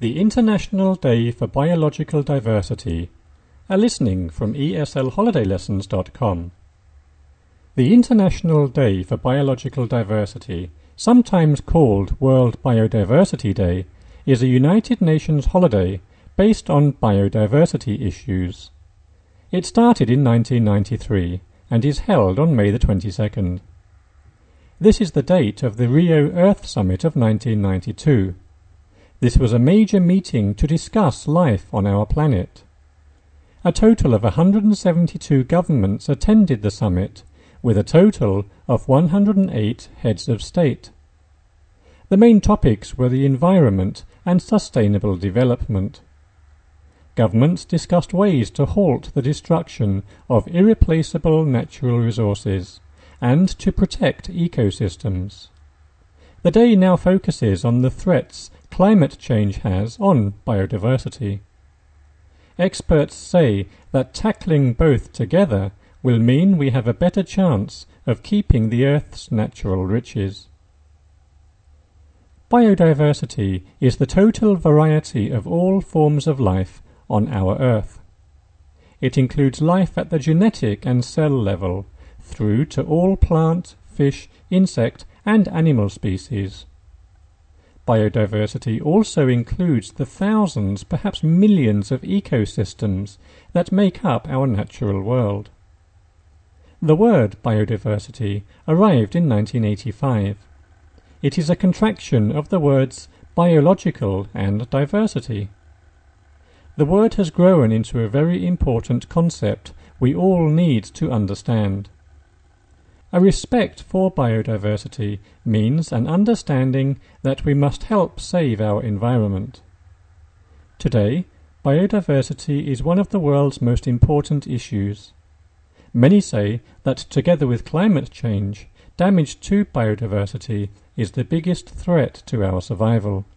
The International Day for Biological Diversity. A listening from ESLHolidayLessons.com. The International Day for Biological Diversity, sometimes called World Biodiversity Day, is a United Nations holiday based on biodiversity issues. It started in 1993 and is held on May the 22nd. This is the date of the Rio Earth Summit of 1992. This was a major meeting to discuss life on our planet. A total of 172 governments attended the summit, with a total of 108 heads of state. The main topics were the environment and sustainable development. Governments discussed ways to halt the destruction of irreplaceable natural resources and to protect ecosystems. The day now focuses on the threats climate change has on biodiversity. Experts say that tackling both together will mean we have a better chance of keeping the Earth's natural riches. Biodiversity is the total variety of all forms of life on our Earth. It includes life at the genetic and cell level, through to all plant, fish, insect, and animal species. Biodiversity also includes the thousands, perhaps millions of ecosystems that make up our natural world. The word biodiversity arrived in 1985. It is a contraction of the words biological and diversity. The word has grown into a very important concept we all need to understand. A respect for biodiversity means an understanding that we must help save our environment. Today, biodiversity is one of the world's most important issues. Many say that together with climate change, damage to biodiversity is the biggest threat to our survival.